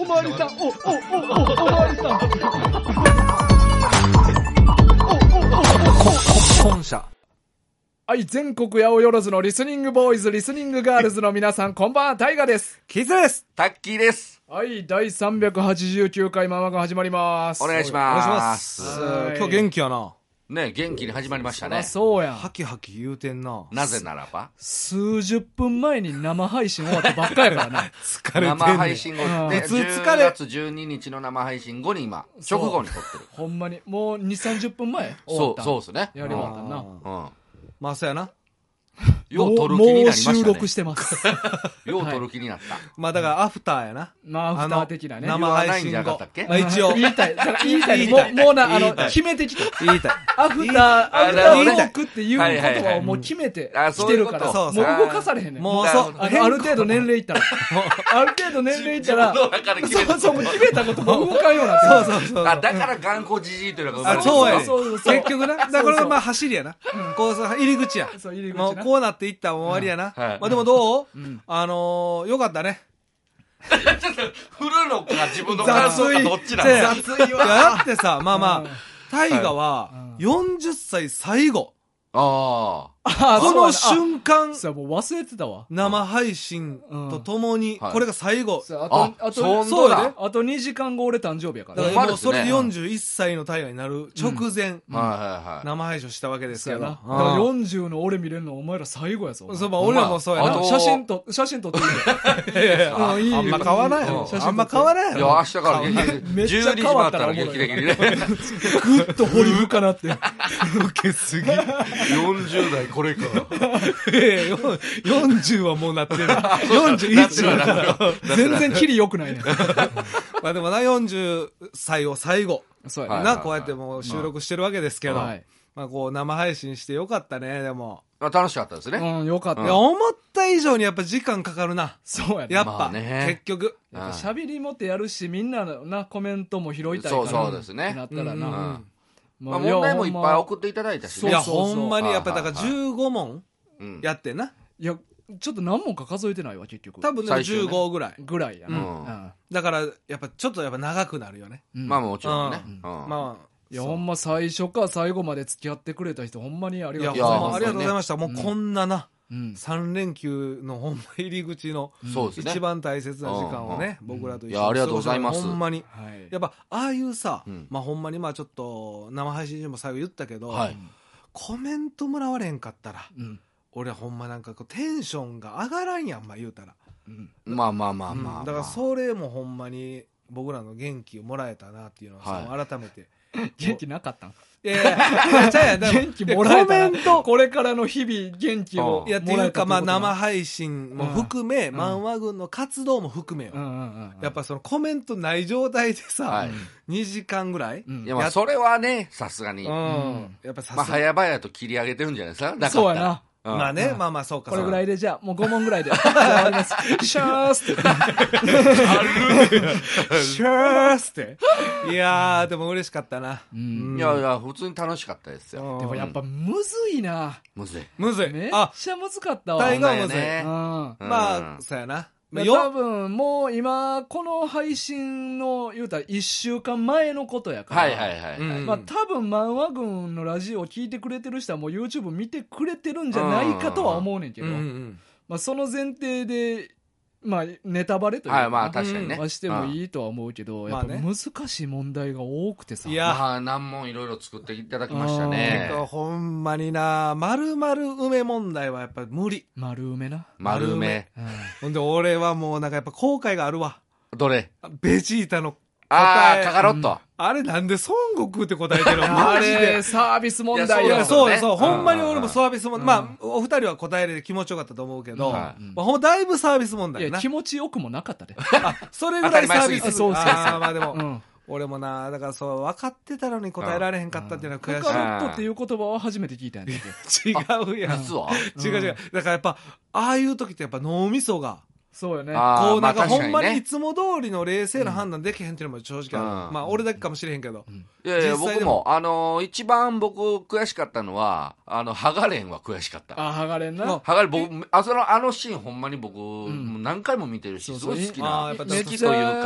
おまわりさん、おまわりさん。 本社。 はい、全国八百万のリスニングボーイズ、リスニングガールズの皆さん、こんばんは、タイガです。 キズです。 タッキーです。 はい、第389回ママが始まります。 お願いしお願いしま。 ますす。今日元気やな。 ね、元気に始まりましたね。 そうやん。 ハキハキ言うてんな。 なぜならば数十分前に生配信終わったばっかやからな。 疲れてんねん。 生配信後で、 普通疲 10 れ。 月12日の生配信後に今、直後に撮ってる。 ほんまに、もう2、30分前終わった。 そうですね。 やり終わったな。 うん。 まあそうやな。 よう撮る気になりましたね。 もう収録してます。 よう撮る気になった。 まあだからアフターやな。 まあ、アフター的なね。 生配信言わないんじゃなかった後っけ。 あ一応。 言いたい。だから言いたい。 言いたいもうな、 言いたい決めてきて。 言いたい。 アフタートークっていう言葉をもう決めてきてるから、もう動かされへんねん。 もうそう。 ある程度年齢いったら。ある程度年齢いったら、そう、もう決めたことも動かんようになってる。 そう。 あ、だから頑固じじいというのがあ、そうやね。 そう結局な。だからこれがまあ走りやな。こう入り口や。 そう、入り口もうこうなっていったら終わりやな。 はいまあでもどうよかったね。 ちょっと、振るのか自分の感想かどっちなの。 雑いわ。 だってさ、まあまあ、タイガは40歳最後。 あこの瞬間、 そう、もう忘れてたわ。 生配信とともに、これが最後。 あ、そそうやで。 うだ。 あと2時間後俺誕生日やから。 だからもうそれで41歳のタイガになる直前、 はい。 生配信したわけですけど。だだから40の俺見れるのお前ら最後やぞ。 そう、まあ俺らもそうやな。 写真撮っていいよ。 あんま変わらんやろ。あんま変わらんやいや、 ろ。 明日から劇的めっちゃ 12時回ったら劇的にね。 ぐっと掘り深なって。 受けすぎ。 40代これか。 40はもうなってる。41だから。 全然キリ良くないね。 まあでもな、40歳を最後。 そうやねな、こうやってもう収録してるわけですけど。 はいまあこう生配信してよかったね、でも。 楽しかったですね。 うん、よかったいや、思った以上にやっぱ時間かかるな。 そうやね。 やっぱ、 まあね結局。 喋りもってやるし、みんなのな、コメントも拾いたいから。 そうですねなったらな。 まあまあ問題もいっぱい送っていただいたしね。 いや、 そうそうほんまにやっぱだからはいはい 15問うんやってんな。 いや、ちょっと何問か数えてないわ、結局。 多分ね、 最終ね 15ぐらい。 ぐらいやな。 うんだから、やっぱちょっとやっぱ長くなるよね。 まあもちろんね。 まあ、 いや、ほんま最初から最後まで付き合ってくれた人、ほんまにありいや、 がとうございます。 ほんまありがとうございました。もうこんなな、 うん 3連休のほんま入り口のそうですね。 一番大切な時間をね、僕らと一緒にいやありがとうございますほんまに。 はい。 やっぱ、ああいうさうん、 まあほんまにまあちょっと生配信でも最後言ったけどはい、 コメントもらわれへんかったら、 うん。 俺ほんまなんかこうテンションが上がらんやん、まあ言うたら。 うん。 まあまあまあまあ。 だからそれもほんまに僕らの元気をもらえたなっていうのをさ、 は改めて。 元気なかったんいやいや、ちゃうやん、だから元気もらえたな。 コメント、 これからの日々、元気をいや、ってもらえいうか、まあ、 たってことな生配信も含め、 ん漫画軍の活動も含めよ。 うんうんうん。 やっぱそのコメントない状態でさ、 はい 2時間ぐらい、 うんいやまあそれはね、さすがに。 やっぱさまあすがに。 早々と切り上げてるんじゃないですか。だからそうやな。 まあね、まあまあそうか。 これぐらい。 いで、じゃあ、もう5問ぐらいで。じゃあ終わります。シャースって。 シャースって。いやー、でも嬉しかったな。 うんいやいや、普通に楽しかったですよ。 でもやっぱむずいな。 むずい。 むずい。 めっあ、 ちゃむずかったわ。 大河むずい。 ねうん。 うんまあ、そうやな。 多分もう今この配信の言うたら1週間前のことやから、 はいはいはい。 うんまあ多分漫画軍のラジオを聞いてくれてる人はもう YouTube 見てくれてるんじゃないかとは思うねんけど、まあその前提でまあネタバレというか、 はい、まあ確かにね。 はしてもいいとは思うけど、やっぱ難しい問題が多くてさ、 いやまあ難問いろいろ作っていただきましたね。 ほんまにな、丸々梅問題はやっぱ無理。 丸埋めな、 丸め。 ほんで俺はもうなんかやっぱ後悔があるわ。 どれ？ ベジータのああ、カカロット。 あれなんで孫悟空って答えてるのあマジでれ。サービス問題よいやそうねほんまに俺もサービス問題。 うんまあ、お二人は答えれて気持ちよかったと思うけど、 はいまあ、ほんまだいぶサービス問いや題な。 気持ちよくもなかったで、 あ、それぐらいサービス。 当たり前すぎてそうそうそうあーまあでも、 うん俺もな、だからそう、分かってたのに答えられへんかったっていうのは悔しい。 カカロットっていう言葉は初めて聞いたんやけど違うやん。 実は違う違う。だからやっぱ、ああいう時ってやっぱ脳みそが、 そうよね。 こうなんかまあほんまにい確つも通りの冷静な判断できへんっていうのも正直ある。 うんまあ俺だけかもしれへんけど。 いやいや、 実際でも僕も、一番僕悔しかったのは、ハガレンは悔しかった。 あ、剥がれんな。 ハガレン、僕、あのシーンほんまに僕、もう何回も見てるし、 そうそうすごい好きな、 あーやっぱ好きというか、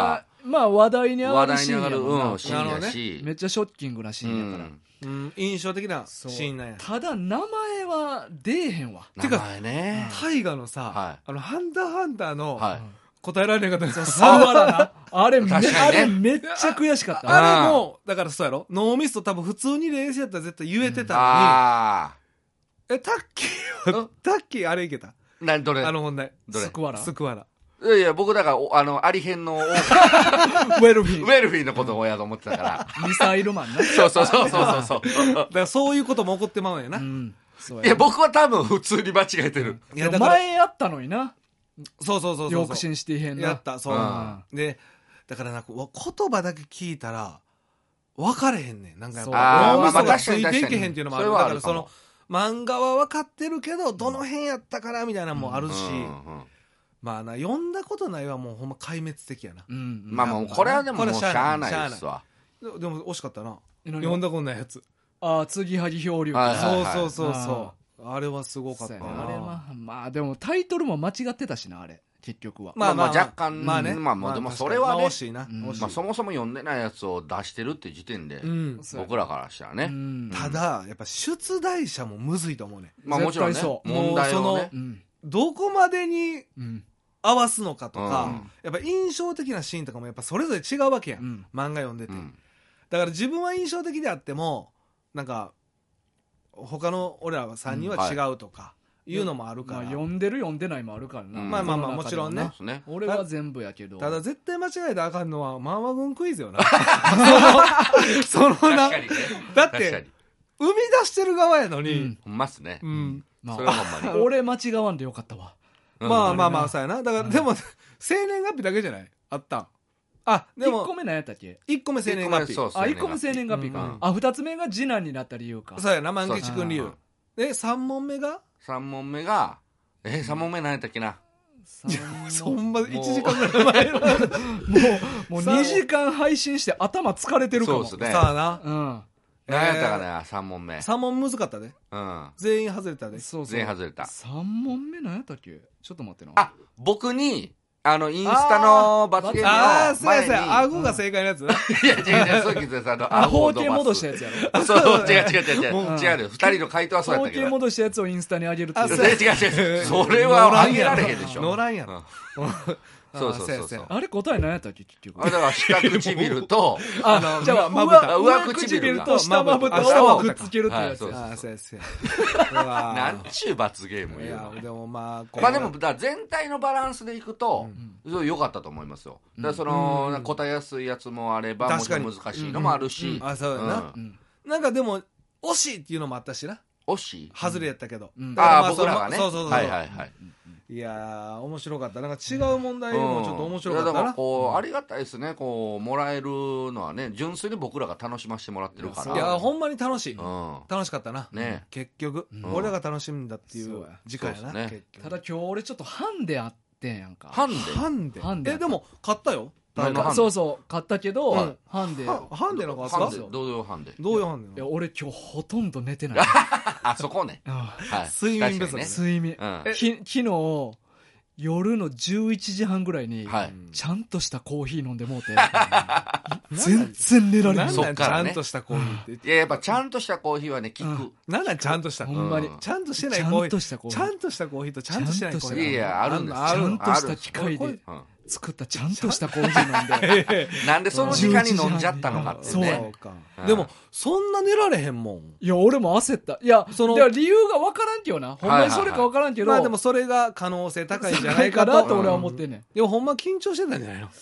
まあ話題に上がるシーン話題に上がる、 やもんな、 シーンやし。 めっちゃショッキングなシーンやから、 印象的なシーンなんや。 ただ名前は出えへんわ。 名前ね。 大河のさ、 はハンターハンターのはい。 答えられなかったスクワラな。あれ確かにねあれめっちゃ悔しかった。 あれも、だからそうやろ脳みそ多分普通に冷静やったら絶対言えてたのに、 あタッキーは、タッキーあれいけた。 どれ問題。 どれスクワラ。 スクワラ。 いやいや、僕だから、アリ編の、ウウェルフィン。 ェルフィンのことをやと思ってたから。 ミサイルマンな。 そうそうそうそうそう。 だからそういうことも起こってまうんやな。 そういや、僕は多分普通に間違えてる。 いやだから前やったのにな。 そうそうそうそう。 ヨークシンシティ編な。 やった、そうう。で、だからなんか、言葉だけ聞いたら、分かれへんねん。なんかやっそうぱ、脳みそがまあまあついていけへんっていうのもある。 それはあだからるかも漫画は分かってるけど、どの辺やったからみたいなのもあるし、まあな、読んだことないはもうほんま壊滅的やな。 まあもう、これはでももうしゃあないですわ。 でも惜しかったな。 何が読んだことないやつ。 ああ、継ぎはぎ漂流記。 はいそうそうそうそう。あれはすごかったそうやな。 なあれは、まあでもタイトルも間違ってたしな、あれ。結局は。 まあ若干、まあね。まあもうでもそれはね、 惜しいな。 まあそもそも読んでないやつを出してるって時点で、僕らからしたらね。 ただ、やっぱ出題者もむずいと思うね。 まあもちろんね、問題をね。 どこまでに合わすのかとか、やっぱ印象的なシーンとかもやっぱそれぞれ違うわけやん。漫画読んでて。だから自分は印象的であっても、なんか、他の俺らは3人は違うとか、いうのもあるから。 まあ読んでる読んでないもあるからな。 まあまあまあもちろんね。 俺は全部やけど。 ただ絶対間違えたらあかんのは、マンマ軍クイズよな。そのな。だって、生み出してる側やのに。 ほんまっすね。 それはほんまに。俺間違わんでよかったわ。 まあまあまあ、そうやな。だから、でも、生年月日だけじゃないあったん。あ、でも。 1個目何やったっけ ?1 個目生年月日。 あ、1個目生年月日か。あ、2つ目が次男になった理由か。 そうやな、万吉君理由。で、3問目が ?3 問目が、3問目何やったっけな。 そんま1時間ぐらい前もう2時間配信して頭疲れてるかも。 そうですね。 さあな。 何やったかな、3問目。 3問難かったで。全員外れたで。 全員外れた。 3問目何やったっけちょっと待ってな。 あ、僕に、インスタの罰ゲームの前に。 ああ、そうやそうや。顎が正解のやつな。 いや、違う、そういうことです。 アホ系戻したやつやろ。 そう、違う。違う。二人の回答はそうやったけど。 アホ系戻したやつをインスタに上げるっていう。 違う。それは上げられへんでしょ。 乗らんやろ。 そう。 あれ答え何やったっけ結局。 あれだから下唇と、 じゃあ上唇と下まぶたをくっつけるってやつ。 そうや。なんちゅう罰ゲームや。 でもまあでも全体のバランスでいくと良かったと思いますよ。だからその答えやすいやつもあれば、もちろん難しいのもあるし。 あ、そうやな。なんかでも惜しいっていうのもあったしな。 惜しい外れやったけど。 ああ、僕らがね。 そう。 はい。 いやー、面白かった。なんか違う問題もちょっと面白かったな。 だからこう、ありがたいですね。こう、もらえるのはね、純粋に僕らが楽しませてもらってるから。 いや、ほんまに楽しい。楽しかったな。 ね。 結局。俺らが楽しんだっていう時間やな。 ただ今日俺ちょっとハンデあってんやんか。 ハンデでも、買ったよ。 そう、買ったけど、ハンデ。 ハンデの買ったどういうハンデいや、俺今日ほとんど寝てない。 あ、そこね。 睡眠不足。 睡眠。昨日、夜の11時半ぐらいに、ちゃんとしたコーヒー飲んでもうて、全然寝られない。 なんちゃんとしたコーヒーって。 いや、やっぱちゃんとしたコーヒーはね、効く。 なんちゃんとした。 ほんまに。 ちゃんとしてないコーヒー。ちゃんとしたコーヒーとちゃんとしてないコーヒー。 いや、あるんです。ちゃんとした機械で作ったちゃんとしたコーヒー飲んで。 なんでその時間に飲んじゃったのかってね。 そうか。でも、そんな寝られへんもん。 いや、俺も焦った。いや、理由がわからんけどな。ほんまにそれかわからんけど。 まあでもそれが可能性高いんじゃないかなと俺は思ってんねん。 でもほんま緊張してたんじゃないの？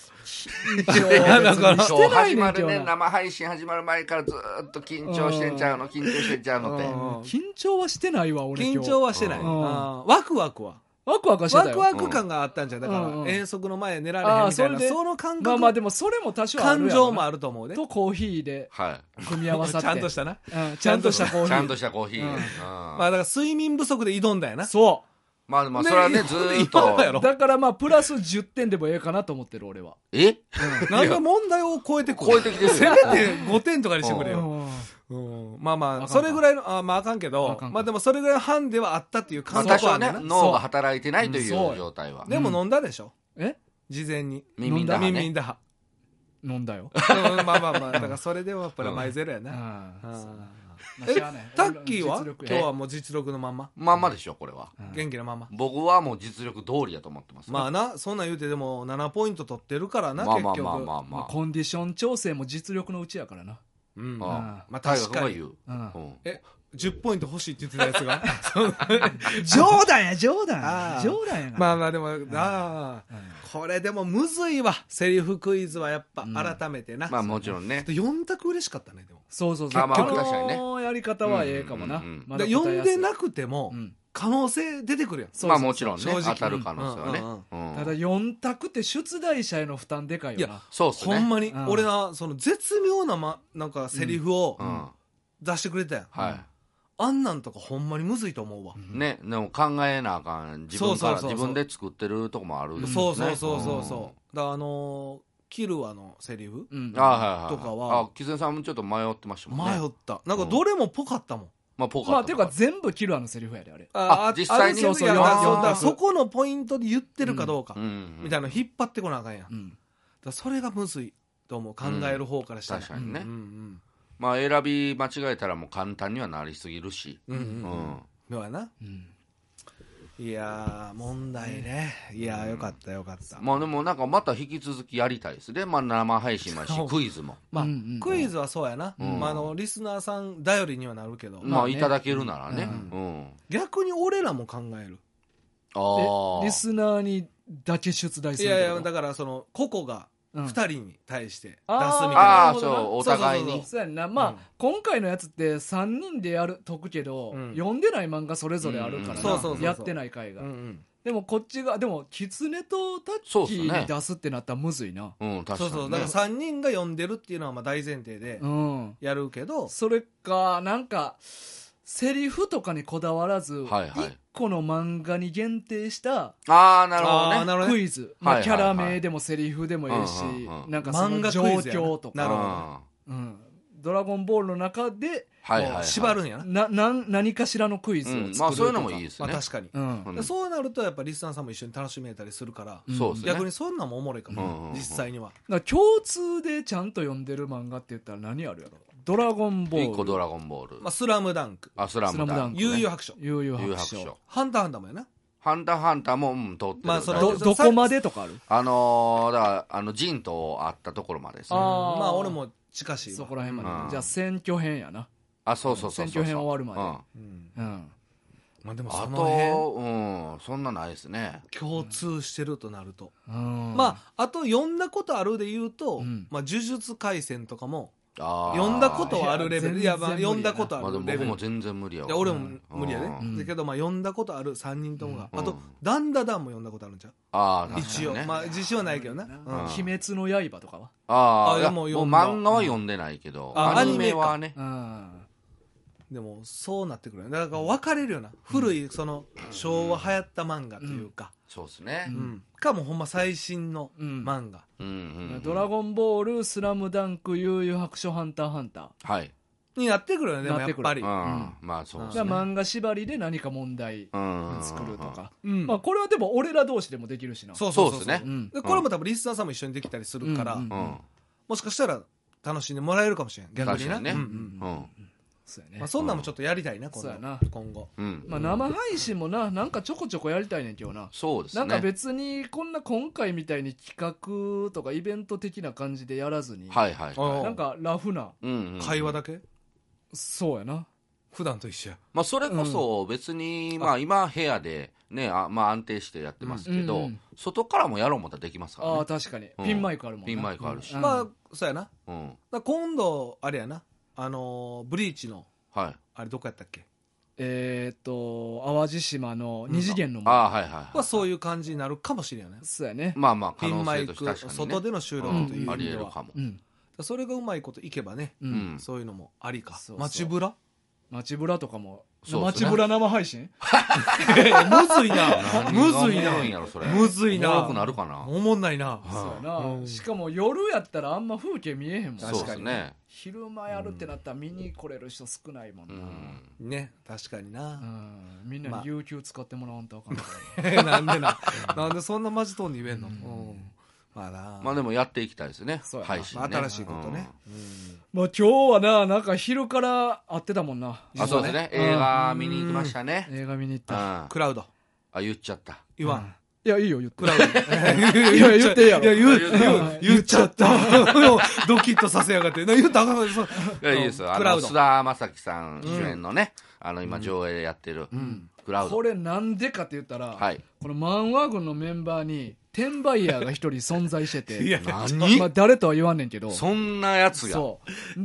今日始まるね、生配信始まる前からずっと緊張してんちゃうのって。 緊張はしてないわ、俺。 緊張はしてない。ワクワクは。 ワクワクしてたよ。 ワクワク感があったんじゃん。だから遠足の前寝られへんみたいな、その感覚。 まあでもそれも多少あるやろな。 感情もあると思うね。 とコーヒーで組み合わさって。 ちゃんとしたな。 ちゃんとしたコーヒー。 ちゃんとしたコーヒー。 まあだから睡眠不足で挑んだよな。 そう。 まあそれはね、ずーっと。 だからまあプラス10点でもええかなと思ってる俺は。 なんで問題を超えてくる？ 超えてきてる。 せめて5点とかにしてくれよ。まあまあ、それぐらいの、まああかんけど、まあでもそれぐらいのハンデはあったっていう感覚はね。 脳が働いてないという状態は。 でも飲んだでしょ？事前に。 耳打破。 飲んだよ。 まあまあまあ、だからそれでもプラマイゼロやな。タッキーは今日はもう実力のまんままんまでしょこれは。 元気なまんま。 僕はもう実力通りやと思ってます。 まあな、そんなん言うてでも7ポイント取ってるからな、結局。 コンディション調整も実力のうちやからな。 まあ確かに。10ポイント欲しいって言ってたやつが冗談や冗談やまあまあでもこれでもむずいわ、セリフクイズはやっぱ改めてな。 まあもちろんね。 4択嬉しかったね。でもそう結局のやり方はええかもな。 読んでなくても可能性出てくるやん。 まあもちろんね、当たる可能性はね。 ただ4択って出題者への負担でかいよな。 そうっすね。 ほんまに俺な、その絶妙ななんかセリフを出してくれたやん。 はい。 あんなんとかほんまにむずいと思うわ。 ね、でも考えなあかん。自分で作ってるとこもある。 そうそう。だからキルアのセリフとかは。 キゼンさんもちょっっと迷ってましたもんね。 迷った。なんかどれもぽかったもん。 まあぽかった。まあていうか全部キルアのセリフやであれ。 実際にそこのポイントで言ってるかどうかみたいなの引っ張ってこなあかんやん。それがむずいと思う、考える方からしたら。 確かにね。まあ選び間違えたらもう簡単にはなりすぎるし。 どうやな。いやー問題ね。いやーよかったよかった。 まあでもなんかまた引き続きやりたいですね。まあ生配信もやしクイズも。 まあクイズはそうやな。リスナーさん頼りにはなるけど。 まあいただけるならね。 逆に俺らも考える。 リスナーにだけ出題する。 いやだからその個々が2人に対して出すみたいな。 ああ、そう、お互いに。 そうやんな。まあ、今回のやつって3人で解くけど、読んでない漫画それぞれあるからな。やってない回が。でもこっちが、でも、キツネとタッキーに出すってなったらむずいな。 そうそう。だから3人が読んでるっていうのはまあ大前提でやるけど。 それか、なんか、セリフとかにこだわらず、1個の漫画に限定したなるほどねクイズ、キャラ名でもセリフでもいいし、なんかその状況とか、ドラゴンボールの中で縛るんやな。 何かしらのクイズを作るとか、 そういうのもいいですね。 確かに。そうなるとやっぱリスナーさんも一緒に楽しめたりするから、逆にそんなんもおもろいかも、実際には。 共通でちゃんと読んでる漫画って言ったら何あるやろ。ドラゴンボール。 1個ドラゴンボール。 スラムダンク。 スラムダンク。 悠々白書。 悠々白書。 ハンターハンターもやな。 ハンターハンターも通ってる。 どこまでとかある？ だからジンと会ったところまでですね。 まあ俺も近しい。 そこら辺まで。じゃあ選挙編やな。 そう。 選挙編終わるまで。 まあでもその辺そんなないですね。 共通してるとなると。まああと読んだことあるで言うと、まあ呪術廻戦とかも。読んだことはあるレベル。いやまあ読んだことあるレベル。 僕も全然無理やわ。 俺も無理やね。だけどまあ読んだことある3人ともが。あとダンダダンも読んだことあるんちゃう？一応まあ自信はないけどな。 鬼滅の刃とかは？ もう漫画は読んでないけどアニメはね。 でもそうなってくるよ。だから分かれるよな。古いその昭和流行った漫画というか。 そうですね。 かもほんま最新の漫画。 ドラゴンボール、スラムダンク、悠々白書、ハンターハンター。 になってくるよね、でもやっぱり。 まあそうですね。 漫画縛りで何か問題作るとか。まあこれはでも俺ら同士でもできるしな。 そうですね。これも多分リスナーさんも一緒にできたりするから、もしかしたら楽しんでもらえるかもしれん。逆にね。そんなんもちょっ今後。 生配信もなんかちょこちょこやりたいねん今日な。 そうですね。 なんか別にこんな今回みたいに企画とかイベント的な感じでやらずに、なんかラフな会話だけ。 そうやな。 普段と一緒や。 まあそれこそ別にまあ今部屋でねまあ安定してやってますけど、外からもやろうもったらできますからね。 確かにピンマイクあるもんな。 ピンマイクあるし。 まあそうやな。今度あれやな。ブリーチのあれどこやったっけ？ 淡路島の二次元のはそういう感じになるかもしれんよね。 そうやね。 まあまあピンマイク外での収録というありえるかも。 それがうまいこといけばね、そういうのもありか。街ブラとかも。街ブラ生配信？ むずいな。むずいな。 おもろくなるかな。 おもんないな。 そうやな。しかも夜やったらあんま風景見えへんもん。 確かにね。 昼間やるってなったら見に来れる人少ないもんな。 ね、確かにな。 みんなに有給使ってもらわんとあかんから。 なんでそんなマジトーンに言えんの？ まあでもやっていきたいですね、配信ね。 新しいことね。 まあ今日はな、なんか昼から会ってたもんな。 そうですね。映画見に行きましたね。 映画見に行った。 クラウド。 言っちゃった。 言わん。 いや、いいよ、言って。 クラウド。 いや、言ってやろ。 いや、言っちゃった。ドキッとさせやがって。言ったらあかん。いや、いいですよ。菅田将暉さん主演のね、今上映でやってるクラウド。 これなんでかって言ったら、このマンワ軍のメンバーに、転売ヤーが一人存在してて。 いや、 何？ まあ誰とは言わんねんけど。 そんなやつが。 そう。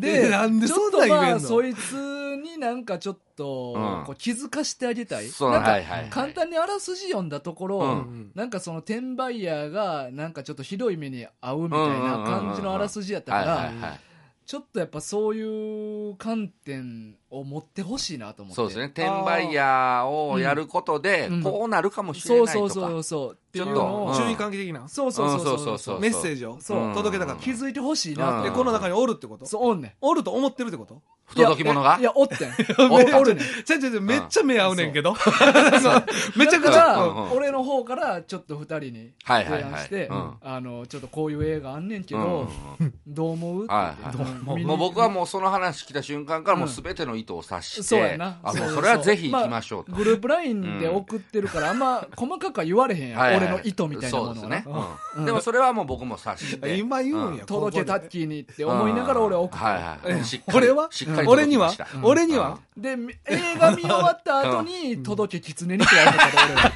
で、 なんでそんな言えんの？ ちょっとそいつになんかちょっと、こう気づかしてあげたい。 そうなんか、簡単にあらすじ読んだところ、なんかその転売ヤーが、なんかちょっとひどい目に遭うみたいな感じのあらすじやったから、ちょっとやっぱそういう観点を持ってほしいなと思って。 そうですね。転売ヤーをやることで、こうなるかもしれないとか。 そう。 ちょっと注意喚起的な。 そう。 メッセージを届けたかった。 気づいてほしいなって。 この中におるってこと？ そう、おんねん。 おると思ってるってこと？ 不届き者が？ いや、おってん。おるねん。 めっちゃ目合うねんけど。めちゃくちゃ。俺の方からちょっと二人に提案して、ちょっとこういう映画あんねんけど、どう思う？ もう僕はもうその話来た瞬間からもう全ての意図を察して、 そうやな。 それはぜひ行きましょうと。 グループラインで送ってるからあんま細かくは言われへんやん。俺の意図みたいなもの。 そうですね。でもそれはもう僕も察して。 今言うんや。 届けタッキーにって思いながら俺は送って。 俺は俺にはで、映画見終わった後に、届け狐にって言われた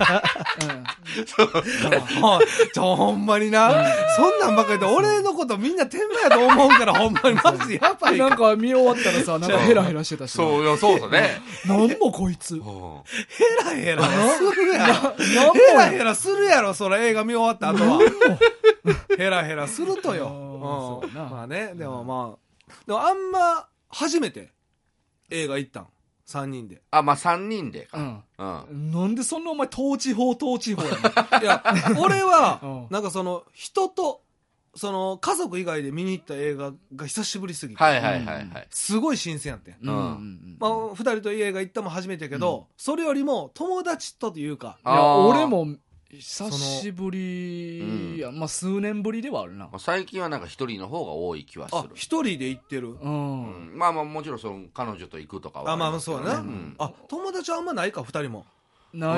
から俺は。ほんまにな。そんなんばっかりで、俺のことみんな天満やと思うから、ほんまにマジやばい。 なんか見終わったらさ、なんかヘラヘラしてたし。 そうですね。 なんもこいつ。 ヘラヘラするやろ。ヘラヘラするやろ、そら映画見終わった後は。ヘラヘラするとよ。まあね、でもあんま、初めて映画行ったん。3人で。 まあ3人でか。 なんでそんなお前統治法やねん。いや、俺は、なんかその、人と、その、家族以外で見に行った映画が久しぶりすぎて。すごい新鮮やってん。まあ、2人と映画行ったも初めてやけど、それよりも友達とというか。 いや、俺も、久しぶりや、まあ数年ぶりではあるな。 最近はなんか一人の方が多い気はする。 一人で行ってる。 まあもちろんその彼女と行くとかは。 まあそうやな。友達はあんまないか、二人も。 ない。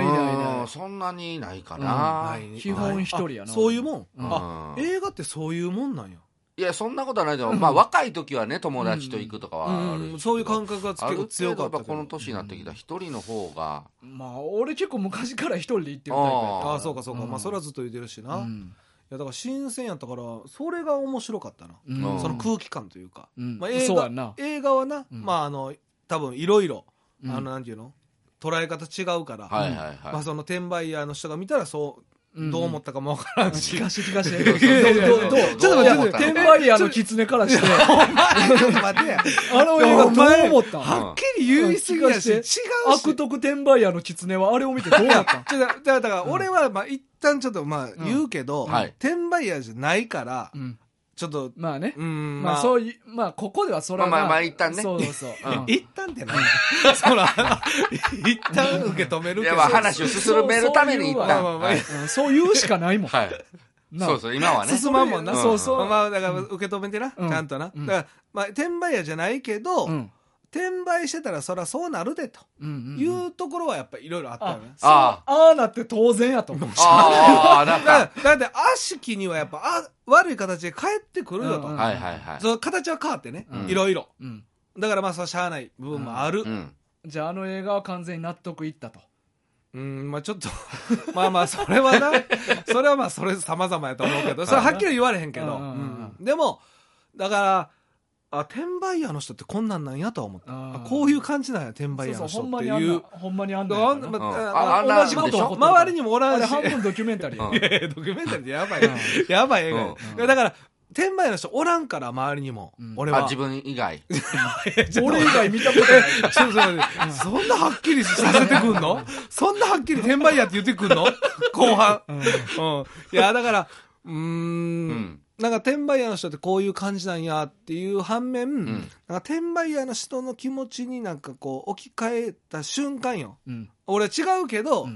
そんなにないかな。 基本一人やな。 そういうもん。映画ってそういうもんなんや。 いや、そんなことはないけど、まあ若い時はね、友達と行くとかはある。 そういう感覚が結構強かった。 この年になってきた一人の方が。 まあ俺結構昔から一人で行ってるタイプやった。 そうか。まあそれはずっと言ってるしな。いやだから新鮮やったから、それが面白かったな。その空気感というか。映画はな、まあ多分いろいろ、なんていうの捉え方違うから。まあその転売ヤーの人が見たらそう、どう思ったかもわからんし。 聞かして。ちょっと待って、 転売ヤーの狐からして。 ちょっと待ってや。 あの映画どう思ったん？ はっきり言いすぎやし、違うし。 悪徳転売ヤーの狐はあれを見てどうやったん？ だから俺はまあ一旦ちょっとまあ言うけど、転売ヤーじゃないから、ちょっと。 まあね。まあそういう、まあここではそれは。 まあ一旦ね。 そう。 一旦って何？そら、一旦受け止めるけど。 いや話を進めるために一旦。 そう言うしかないもん。 そう、今はね。 進まんもんな。 そう。 まあだから受け止めてな。ちゃんとな。だから、まあ転売ヤーじゃないけど、転売してたらそりゃそうなるでというところはやっぱりいろいろあったよね。 ああなって当然やと思う。 だって悪しきにはやっぱ悪い形で返ってくるよと。その形は変わってね、いろいろ。だからまあそうしゃあない部分もある。 じゃあの映画は完全に納得いったと。 まあちょっとまあそれはな、それはまあそれ様々やと思うけど、それははっきり言われへんけど、でもだから転売ヤーの人ってこんなんなんやとは思った。こういう感じなんや、転売ヤーの人っていう。 ほんまにあんだよ。同じこと周りにもおらんし。 半分ドキュメンタリー。 いやドキュメンタリーってやばい。やばい映画。だから、転売ヤーの人おらんから、周りにも。俺は。 自分以外。 俺以外見たことない。 そんなはっきりさせてくんの？そんなはっきり転売ヤーって言ってくんの？後半。いや、だから、なんか転売ヤーの人ってこういう感じなんやっていう反面、なんか転売ヤーの人の気持ちになんかこう置き換えた瞬間よ。俺は違うけど、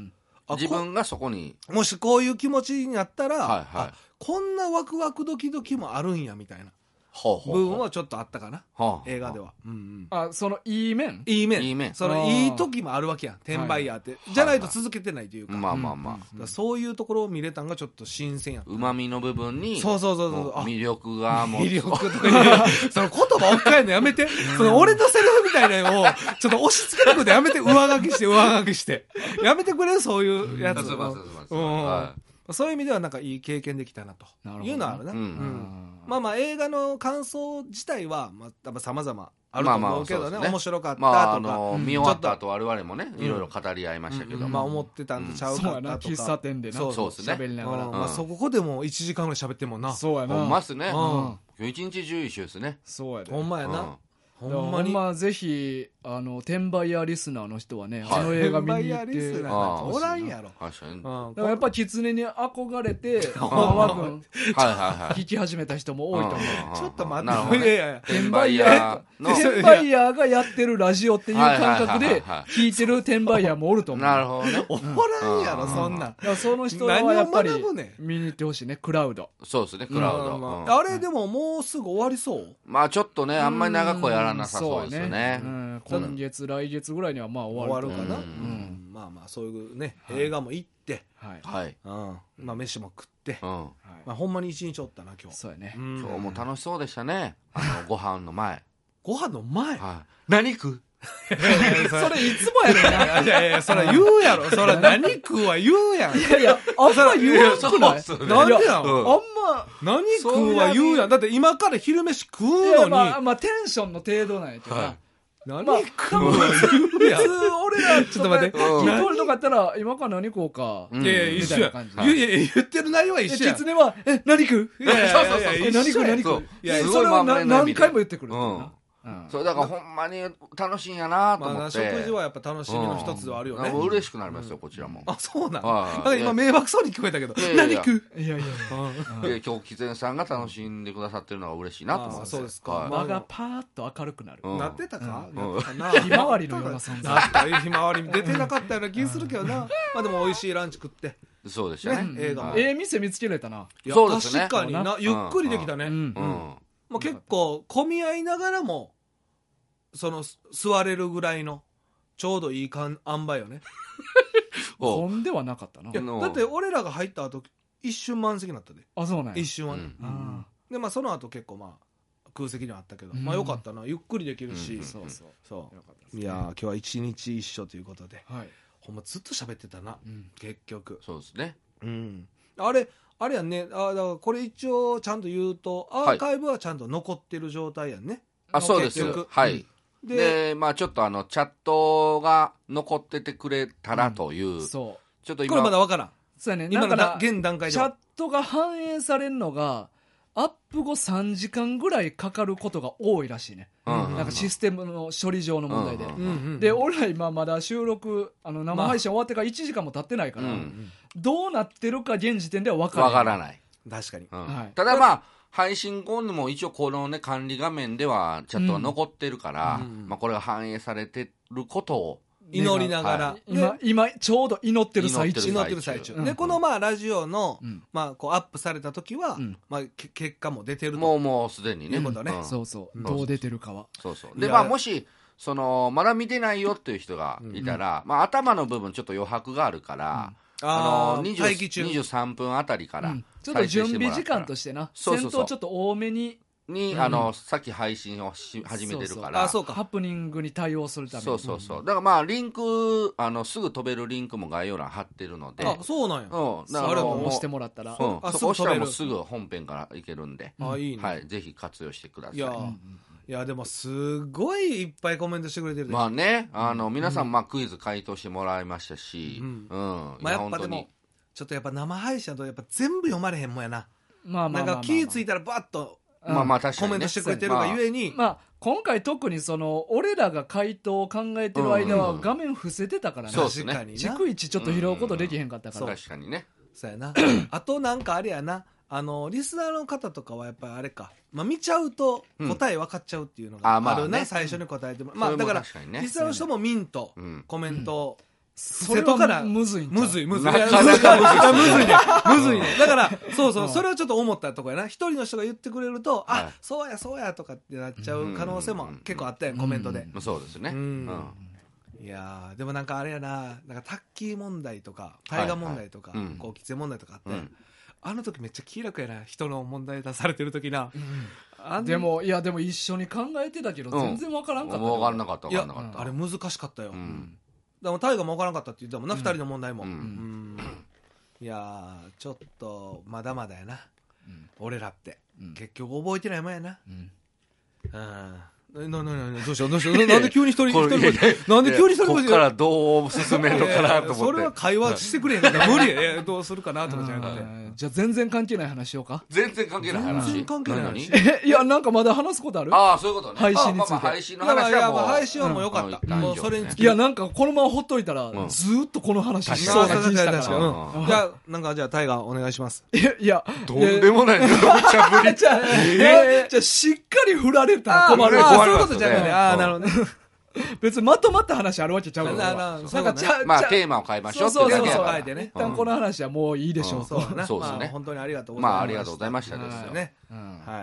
自分がそこにもしこういう気持ちになったら、 はいはい、 こんなワクワクドキドキもあるんやみたいな部分はちょっとあったかな、映画では。 そのいい面いい面そのいい時もあるわけやん、転売ヤーって、じゃないと続けてないというか、 まあまあまあ、 そういうところを見れたんがちょっと新鮮やった。 うまみの部分にそう魅力がもう魅力とかその言葉置き換えるのやめてその俺のセリフみたいなのをちょっと押し付けてくるのやめて、上書きしてやめてくれ、そういうやつ。そういう意味ではなんかいい経験できたなというのはあるな。まあまあ映画の感想自体は多分様々あると思うけどね、面白かったとか、 見終わった後我々もねいろいろ語り合いましたけど、 まあ思ってたんとちゃうかったとか、 喫茶店でな喋りながら、 まあそこでも1時間ぐらい喋ってんもんな。 そうやな、 ほんまっすね。今日一日中一緒ですね。 そうやで、 ほんまやな。 ほんまにぜひ転売屋リスナーの人はね、あの映画見に行って、 おらんやろ。 だからやっぱ狐に憧れてママ君聞き始めた人も多いと思う。 ちょっと待って、 転売屋がやってるラジオっていう感覚で聞いてる転売屋もおると思う。 なるほどね。 おらんやろそんな。 その人はやっぱり見に行ってほしいね、クラウド。 そうですね、クラウド。 あれでももうすぐ終わりそう。 まあちょっとね、あんまり長くはやらなさそうですよね。 今月来月ぐらいにはまあ終わるかな。 まあまあそういうね、映画も行って、まあ飯も食って、まあほんまに一日おったな今日。 そうやね。 今日も楽しそうでしたね。ご飯の前。 ご飯の前。 何食う？ それいつもやねんな。 いやいや、それ言うやろ。それ何食うは言うやん。 いやいや、あんま言わんくない？ なんでやん。 あんま何食うは言うやん。だって今から昼飯食うのに。 まあテンションの程度なんやけどな。 何食うは言うやん。 普通俺らちょっと待って。 聞こえるとかやったら今から何食おうか。 いやいや一緒や。言ってる内容は一緒や。 狐は何食う？ いやいや何食う？ いやそれを何回も言ってくる。 そうだからほんまに楽しいんやなと思って。 食事はやっぱ楽しみの一つではあるよね。 嬉しくなりますよこちらも。 あ、そうなの。なんか今迷惑そうに聞こえたけど。何食う？ いやいや。 今日狐さんが楽しんでくださってるのが嬉しいなと思って。 そうですか。 場がパーッと明るくなる。 なってたか？ ひまわりのような存在。 ひまわり出てなかったような気するけどな。まあでも美味しいランチ食って。 そうでしたね。 映画も。 店見つけられたな。 そうですね。 確かにな、ゆっくりできたね。もう結構混み合いながらも。その座れるぐらいのちょうどいい塩梅よね。 混んではなかったな。 だって俺らが入った後一瞬満席になったで。 あ、そうなんや。 一瞬はね。でまあその後結構まあ空席にはあったけど、まあよかったな、ゆっくりできるし。そういや今日は一日一緒ということで、ほんまずっと喋ってたな、結局。 そうですね。 あれやんね。だからこれ一応ちゃんと言うとアーカイブはちゃんと残ってる状態やんね。 あ、そうです。はい。で、まあちょっとチャットが残っててくれたらという。 そう。 ちょっと今。これまだわからん。 そうやね。 今の現段階で。 チャットが反映されるのが、アップ後3時間ぐらいかかることが多いらしいね。なんかシステムの処理上の問題で。で、俺ら今まだ収録、生配信終わってから1時間も経ってないから、どうなってるか現時点では分からない。 確かに。 ただまあ、配信後にも一応このね管理画面ではチャットが残ってるから、まあこれが反映されてることを祈りながら、 今ちょうど祈ってる最中で、 このまあラジオのまあこうアップされた時はまあ結果も出てるともうすでにね。 そうどう出てるかは。 そうでまあもしまだ見てないよっていう人がいたら、まあ頭の部分ちょっと余白があるから。23分あたりから、 ちょっと準備時間としてな、先頭ちょっと多めにさっき配信を始めてるから、 ハプニングに対応するために。 そうだからまあリンクすぐ飛べるリンクも概要欄貼ってるので。 あ、そうなんや。 だから押してもらったら、 押したらもうすぐ本編からいけるんで、 いいね。 はい、ぜひ活用してください。 いやでもすごいいっぱいコメントしてくれてる。 まあね、皆さんまあクイズ回答してもらいましたし、 まあやっぱでもちょっとやっぱ生配信だとやっぱ全部読まれへんもんやな。なんか気ぃついたらバッとコメントしてくれてるがゆえに、 まあ今回特に俺らが回答を考えてる間は画面伏せてたからね。 確かに。 逐一ちょっと拾うことできへんかったから。 確かにね。 そうやな。あとなんかあれやな。リスナーの方とかはやっぱりあれか、まあ、見ちゃうと答え分かっちゃうっていうのがあるな、最初に答えても、まあだからリスナーの人も見んとコメントそれはむずいんちゃう？ むずい。むずいなかなかむずいね。むずいね。だから、そうそう、それをちょっと思ったとこやな。一人の人が言ってくれると、あ、そうや、そうやとかってなっちゃう可能性も結構あったやん、コメントで。 そうですね。 いやー、でもなんかあれやな、なんかタッキー問題とか、大河問題とか、こう、喫煙問題とかあって、あの時めっちゃ気楽やな、人の問題出されてる時な。 でも一緒に考えてたけど全然わからんかった。 わからなかった。 いや、あれ難しかったよ。でも大河もわからんかったって言ってたもんな、二人の問題も。いやー、ちょっとまだまだやな、俺らって結局覚えてないもんやな。どうしようなんで急に一人なんで急に一人こっからどう進めるのかなと思って。 それは会話してくれへんから無理や。どうするかなとかじゃなくて。 じゃあ全然関係ない話しようか。 全然関係ない話。 全然関係ない話。 いや、なんかまだ話すことある？ ああ、そういうことね。 配信について。 配信の話はもう。 配信はもうよかった。もうそれにつき。 いや、なんかこのままほっといたらずーっとこの話しそうな気したから。 じゃあ、なんかじゃあタイガーお願いします。 いや、 とんでもない無茶ぶり。 じゃあしっかり振られたら困る。 そういうことじゃなくて。ああ、なるほどね。 別にまとまった話あるわけちゃうから。 なんかまあテーマを変えましょうってだけ変えてね。 一旦この話はもういいでしょう。 そうですね。本当にありがとうございました。 まあありがとうございましたですよね。 はい。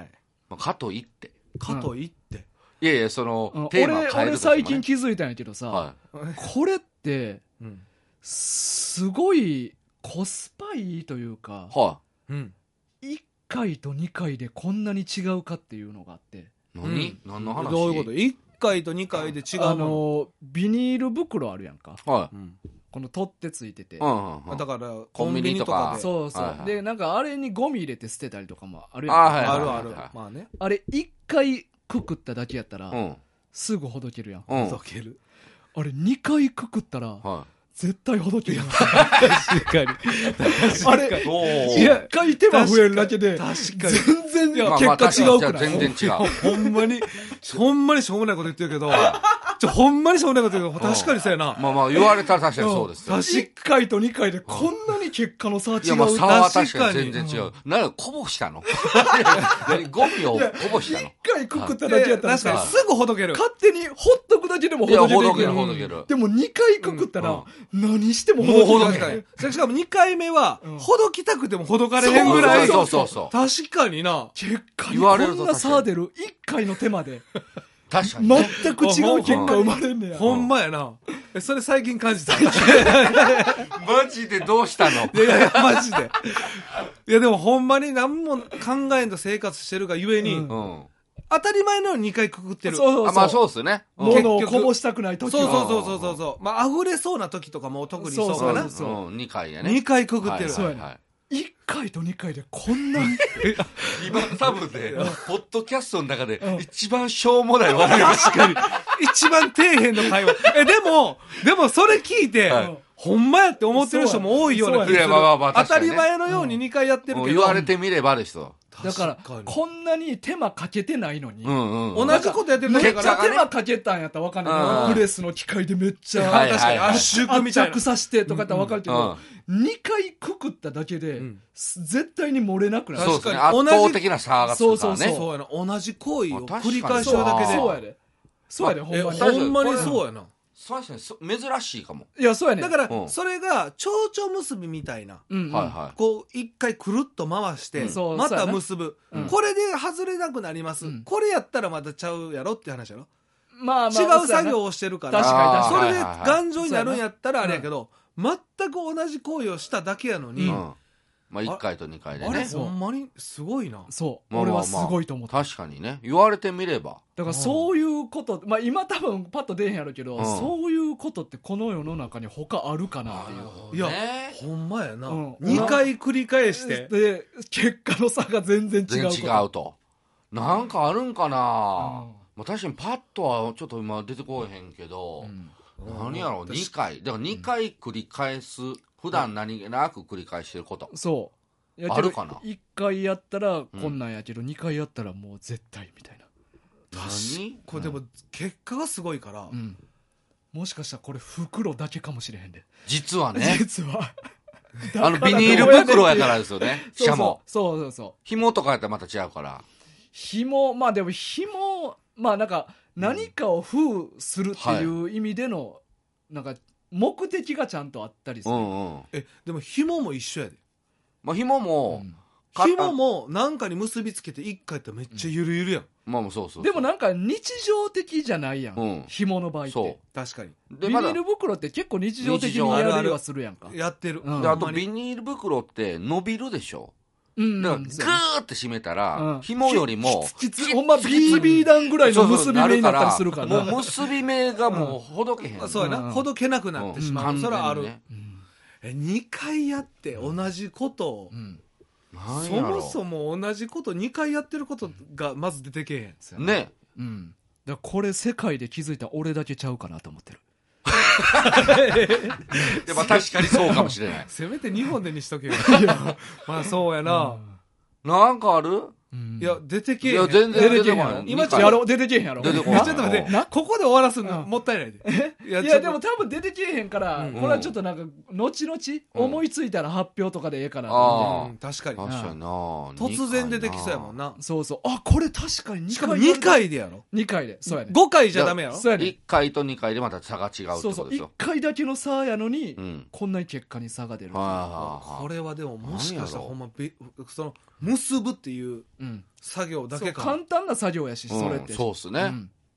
かといって。 いやいや、そのテーマを変える。 俺最近気づいたんやけどさ、これってすごいコスパいいというか、1回と2回でこんなに違うかっていうのがあって。 何の話？ どういうこと？1回と2回で違う。 ビニール袋あるやんか。この取ってついてて。 だからコンビニとかで。 そうそう。で、なんかあれにゴミ入れて捨てたりとかもあるやんか。 ある。まあね。 あれ1回くくっただけやったらすぐほどけるやん。 ほどける。 あれ2回くくったら絶対ほどけるやん。 確かに。 あれ、1回手間増えるだけで、全然結果違うくない？ 全然違う。 ほんまにしょうもないこと言ってるけど、ほんまにしょうもないこと言うけど、確かにそうやな。 まあ言われたら確かにそうですよ。 1回と2回でこんなに結果の差は違う。いや、 まあ差は確かに全然違う。なんかこぼしたの？ゴミをこぼしたの？1 回くくっただけやったら確かにすぐほどける。 勝手にほっとくだけでもほどける。でも2回くくったら、何してもほどけない。 しかも2回目は、ほどきたくてもほどかれへんぐらい。 そう。 確かにな。 結果にこんな差出る1回の手間で。 確かに。 全く違う結果生まれんねや。 ほんまやな。それ最近感じた。 マジでどうしたの？ いや、マジで。いや、でもほんまに何も考えんと生活してるがゆえに、当たり前のように2回くくってる。 まあそうですね。 物をこぼしたくない時は。そう。まあ溢れそうな時とかも特にそうかな。 2回やね。 2回くくってる。 そうやね。1回と2回でこんなに今多分ね、ポッドキャストの中で一番しょうもない笑いがしっかり一番底辺の会話。でもそれ聞いて、ほんまやって思ってる人も多いような気がする。当たり前のように2回やってるけど。 言われてみればですよ。 だからこんなに手間かけてないのに、 同じことやってるめっちゃ手間かけたんやったら分かんない。プレスの機械でめっちゃ確かに圧縮みたいな。 圧着させてとかやったら分かるけど、2回くくっただけで絶対に漏れなくなる。 そうですね。圧倒的な差がつくからね。 そうやな。同じ行為を繰り返しるだけで。 そうやで。ほんまにそうやな。 そうですね。珍しいかも。 いや、そうやね。 だから、それが、蝶々結びみたいな。こう、一回くるっと回して、また結ぶ。これで外れなくなります。これやったらまたちゃうやろって話やろ。違う作業をしてるから。 確かに。 それで頑丈になるんやったらあれやけど、全く同じ行為をしただけやのに、 まあ1回と2回でね。 あれほんまにすごいな。 そう。俺はすごいと思った。 確かにね。言われてみれば。 だからそういうこと、まあ今多分パッと出へんやろうけど、そういうことってこの世の中に他あるかなっていう。 いや、ほんまやな。2回繰り返して。 で、結果の差が全然違う。 全然違うと。なんかあるんかな。まあ確かにパッとはちょっと今出てこえへんけど、何やろう、2回。だから2回繰り返す。普段何気なく繰り返してること。 そう。 あるかな。 1回やったらこんなんやけど、2回やったらもう絶対みたいな。 何これでも結果がすごいから、 もしかしたらこれ袋だけかもしれへんで。 実はね。 実は。 ビニール袋やからですよね。しかも。 そう。 紐とかやったらまた違うから。 紐、まあでも紐、まあなんか何かを封するっていう意味での、なんか目的がちゃんとあったりする。 でも紐も一緒やで。 まあ紐も、 紐もなんかに結びつけて一回ってめっちゃゆるゆるやん。 まあそうそう。 でもなんか日常的じゃないやん。紐の場合って。 そう。 確かに。 ビニール袋って結構日常的にやりはするやんか。 やってる。 であとビニール袋って伸びるでしょ。だからグーって締めたら、紐よりも、 ほんま BB 弾ぐらいの結び目になったりするから。 もう結び目がもうほどけへん。 そうやな。ほどけなくなってしまう。それはある。2回やって同じことを、そもそも同じこと2回やってることがまず出てけへん。 ね。 だこれ世界で気づいた俺だけちゃうかなと思ってる。 でも確かにそうかもしれない。 せめて日本でにしとけよ。まあそうやな。 なんかある？ いや、出てけえへん。 いや、全然出てけえへん。 今ちょっとやろう、出てけえへんやろ。 出てこない。 ちょっと待って、ここで終わらすのもったいないで。 いや、でも多分出てけえへんから、これはちょっとなんか、後々思いついたら発表とかでええかなと思って。 確かに。 確かにな。 突然出てきそうやもんな。 そうそう。あ、これ確かに 2回。しかも2回でやろ。 2回で。そうやね。 5回じゃダメやろ。 そうやね。 1回と2回でまた差が違うってことですよ。 そうそう。1回だけの差やのに、こんなに結果に差が出る。 これはでももしかしたらほんま、その、結ぶっていう作業だけか。 簡単な作業やし、それって。 そうっすね。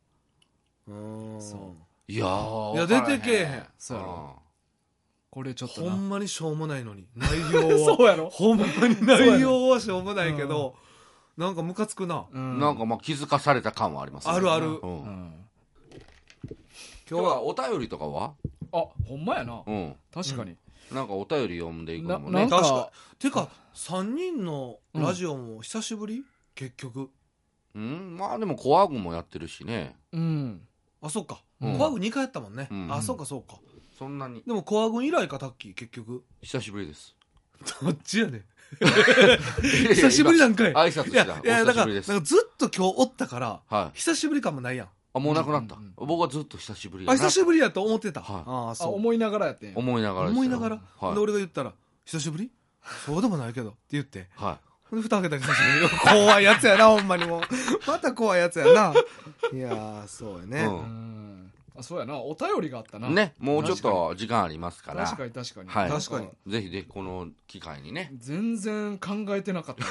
いや出てけえへん。 そうやろ。これちょっとほんまにしょうもないのに。内容は。 そうやろ。 ほんまに内容はしょうもないけど、なんかムカつくな。 なんかまあ気づかされた感はありますね。 あるある。 今日はお便りとかは？ あ、ほんまやな。確かに。 なんかお便り読んでいくのもね。 確かてか3人のラジオも久しぶり？結局。 まあでもコアグもやってるしね。 あ、そっか。コアグ2回やったもんね。あ、そうかそうか。 そんなに。 でもコアグ以来か、タッキー結局。 久しぶりです。 どっちやねん。久しぶりなんかい。 挨拶した。 いやだからずっと今日おったから久しぶり感もないやん。 あ、もうなくなった。僕はずっと久しぶりやな。久しぶりやと思ってた。 あ、そう。思いながらやってん。 思いながら。 思いながら。で俺が言ったら久しぶり？そうでもないけどって言って。で蓋開けたら久しぶり。怖いやつやな、ほんまにもう。また怖いやつやな。いやそうやね。 あ、そうやな。お便りがあったな。 ね、もうちょっと時間ありますから。 確かに確かに。 確かに。 ぜひこの機会にね。 全然考えてなかった。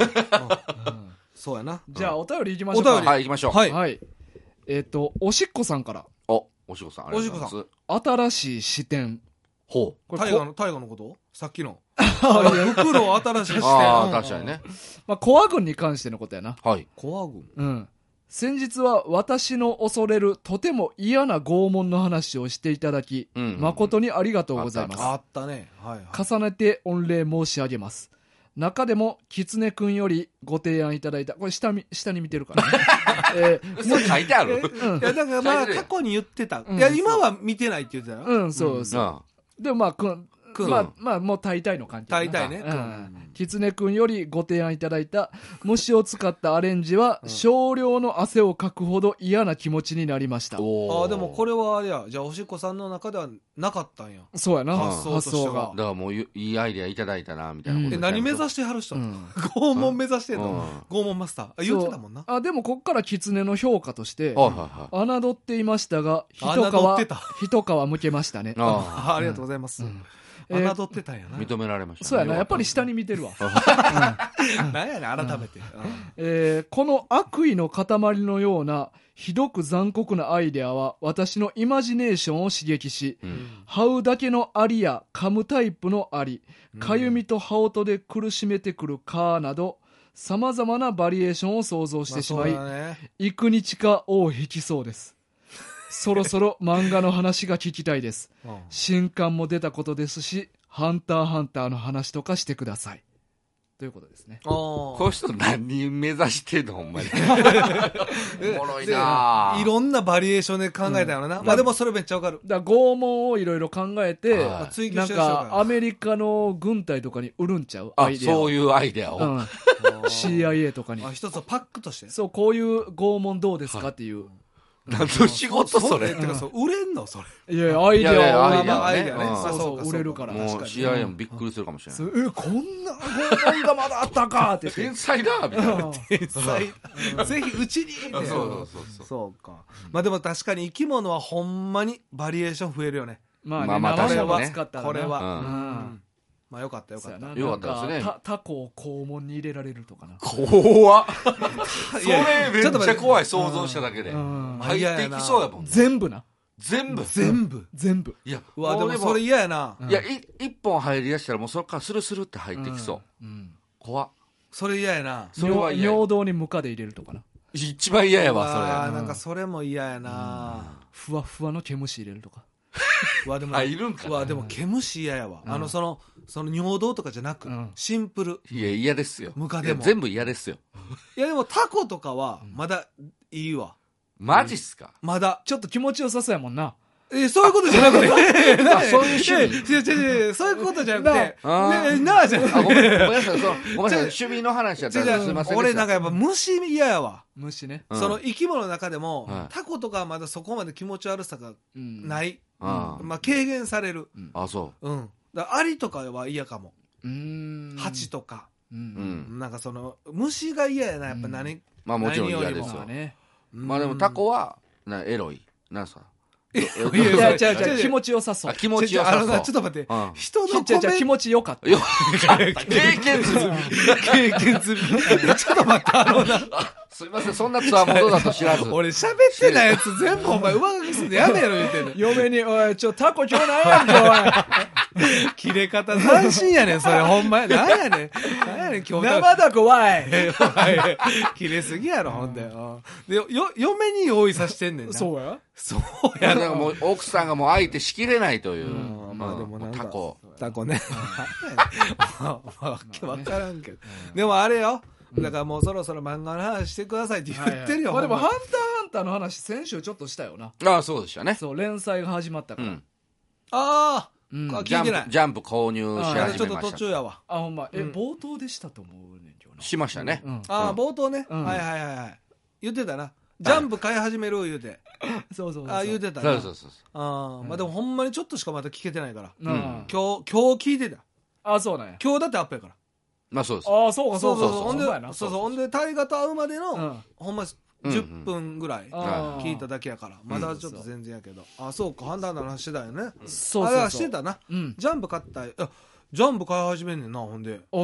そうやな。 じゃあお便り行きましょうか。 はい、行きましょう。 はい。おしっこさんから。 おしっこさん、ありがとうございます。 新しい視点。 ほう。 大河のことさっきの。袋新しい視点。 ああ、確かにね。 まあ、コア軍に関してのことやな。 はい。 コア軍？ 先日は私の恐れるとても嫌な拷問の話をしていただき、誠にありがとうございます。 あったね。 重ねて御礼申し上げます。中でも、狐くんよりご提案いただいた、これ下に見てるからね。 書いてある？ いや、だからまあ、過去に言ってた。いや、今は見てないって言ってたよ。 そうそう。でもまあ、まあ、もう大体の感じ。 大体ね。 狐くんよりご提案いただいた虫を使ったアレンジは少量の汗をかくほど嫌な気持ちになりました。 ああ、でもこれはあれや、じゃあおしっこさんの中ではなかったんや。 そうやな、 発想が。 だからもういいアイデアいただいたなみたいなこと。 何目指してはる人？拷問目指してんの？拷問マスター。言ってたもんな。 あ、でもこっから狐の評価として侮っていましたが一皮むけましたね。 ありがとうございます。侮ってたんやな。 認められましたね。 そうやな、やっぱり下に見てるわ。 なんやねん、改めて。 この悪意の塊のようなひどく残酷なアイデアは私のイマジネーションを刺激し、這うだけのアリや噛むタイプのアリ、かゆみと羽音で苦しめてくる蚊など、様々なバリエーションを想像してしまい、幾日か尾を引きそうです。そろそろ漫画の話が聞きたいです。新刊も出たことですし、ハンターハンターの話とかしてください。ということですね。 この人何目指してんのほんまに。おもろいな。 いろんなバリエーションで考えたよな。まあでもそれめっちゃわかる。 だから拷問をいろいろ考えて、なんかアメリカの軍隊とかに売るんちゃう？ あ、そういうアイデアを。 CIA とかに。 一つのパックとして。 そう、こういう拷問どうですかっていう。 何の仕事それ？ てかそう売れんのそれ？ いやアイデアアイデアね。 そう売れるから。 もう CIA もびっくりするかもしれない。 こんな拷問がまだあったかって。 天才だみたいな。 天才。ぜひうちに。 そう。 そうか。まあでも確かに生き物はほんまにバリエーション増えるよね。 まあね、 まあ生もね使ったらなこれは、 うんまあよかったよかった。 よかったですねタコを肛門に入れられるとかな。 怖っそいやれめっちゃ怖い、想像しただけでうん入っていきそうやもんね。 全部な。 全部全部。 いやうわでもそれ嫌やな、 いや一本入りだしたらもうそっからスルスルって入ってきそう怖っそれ嫌やな。 それは嫌や尿道にムカで入れるとかな。 一番嫌やわあなんかそれも嫌やな、 ふわふわの毛虫入れるとか。 うわでもあいるんかなうわでも毛虫嫌やわ、その尿道とかじゃなく、シンプル。 いや嫌ですよ。 ムカデもいや全部嫌ですよ。 いやでもタコとかはまだいいわ、 マジっすか。 まだちょっと気持ちよさそうやもんな。 そういうことじゃなくてあそういう趣味違うそういうことじゃなくてなじゃあごめんなさい趣味の話やったらすいません。 俺なんかやっぱ虫嫌やわ。 虫ね。 その生き物の中でもタコとかはまだそこまで気持ち悪さがない、まあ軽減される。 あそうだからアリとかは嫌かも。ハチとかなんかその虫が嫌やなやっぱ何。 まあもちろん嫌ですよ。まあでもタコはエロいなんすか。 いや違う気持ちよさそう。 気持ちよさそう。 ちょっと待って、人の気持ちよかった。 経験済みちょっと待ってすいません、そんなつわものだと知らず。 俺喋ってないやつ全部お前上書きすんでやめろ言うてんの。 嫁に、おい、タコ今日なんやんか、 おい。切れ方斬新やねん、それほんまや。なんやねん今日。 生だこわい。 切れすぎやろ、ほんで。で、嫁に用意さしてんねんな。 そうやそうやな。もう奥さんがもう相手しきれないという。 まあでもなんか。 タコね。わからんけど。でもあれよ。だからもうそろそろ漫画の話してくださいって言ってるよ。 まあでもハンターハンターの話先週ちょっとしたよな。 ああそうでしたね。 そう連載が始まったから。 聞いてない。 ジャンプ購入し始めました。 ちょっと途中やわ。 ほんま冒頭でしたと思うねんけどな。 しましたね。 冒頭ね。はい言ってたな。ジャンプ買い始める言うて。 そう言うてたな。 そうまあでもほんまにちょっとしかまだ聞けてないから。今日聞いてた。 そうなんや。 今日だってアップやから。 まあそうです。 そうか。 ほんで大河と会うまでのほんま10分ぐらい聞いただけやから。まだちょっと全然やけど。そうか、ハンターの話してたよね。 そうしてたな。ジャンプ買った。ジャンプ買い始めんねんな、ほんで。 そう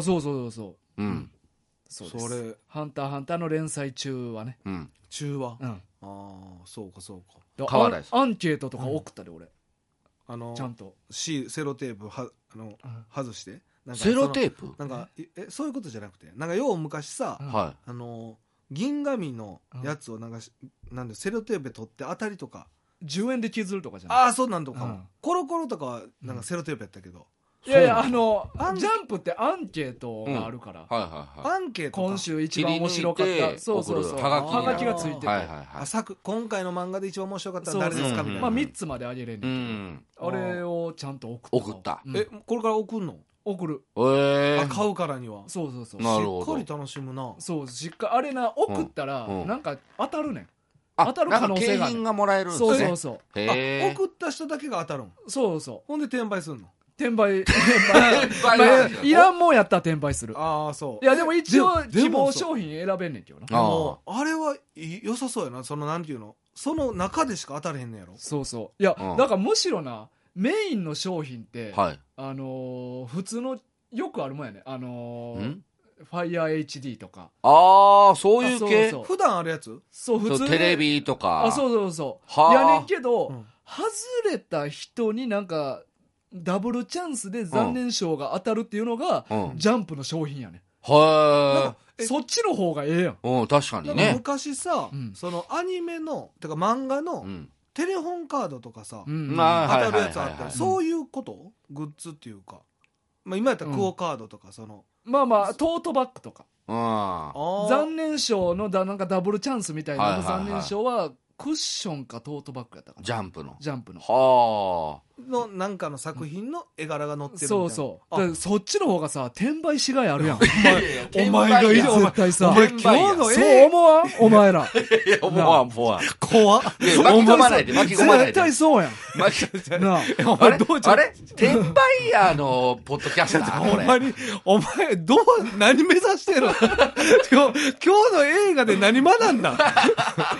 それハンターハンターの連載中はね。 中は。そうか。 変わらないです。 アンケートとか送ったで俺。ちゃんとセロテープ外して。 セロテープなんかそういうことじゃなくて、なんかよう昔さ、銀紙のやつをなんでセロテープで取って当たりとか 10円で削るとかじゃない。 そうなんとかも。コロコロとかはなんかセロテープやったけど。 いやジャンプってアンケートがあるから。 アンケート今週一番面白かった。そう。はがきがついてて。 今回の漫画で一番面白かったのは誰ですかみたいな。 まあ3つまであげれんねんけど。あれをちゃんと送った。 これから送るの？ 送る。 買うからには。 そう。 しっかり楽しむな。 そうしっかりあれな送ったらなんか当たるねん。当たる可能性がある。 景品がもらえるんですね。 そう。 送った人だけが当たるん。 そう。 ほんで転売するの。 転売いらんもんやったら転売する。 そう。 いやでも一応希望商品選べんねんけどな。 あれは良さそうやな。そのなんていうの、その中でしか当たれへんねやろ。 そう。いやだからむしろなメインの商品って普通のよくあるもんやね。ファイヤー HD とか。 そういう系。 普段あるやつ。 そう普通。 テレビとか。 そうやねんけど外れた人になんかダブルチャンスで残念賞が当たるっていうのがジャンプの商品やね。そっちの方がええやん。 確かにね。 昔さ、そのアニメのてか漫画のテレホンカードとかさ、当たるやつあったらそういうことグッズっていうか、今やったらクオカードとかそのトートバッグとか残念賞のなんかダブルチャンスみたいな残念賞はクッションかトートバッグやったかな。 ジャンプののなんかの作品の絵柄が載ってるみたいな。 そうそっちの方がさ転売しがいあるやん。 お前がいい絶対さ、お前今日のそう思わんお前ら。 いや思わん怖っ。 巻き込まないで絶対そうやん。 あれ転売ヤーのポッドキャスター。 お前何目指してるの？今日の映画で何学んだ？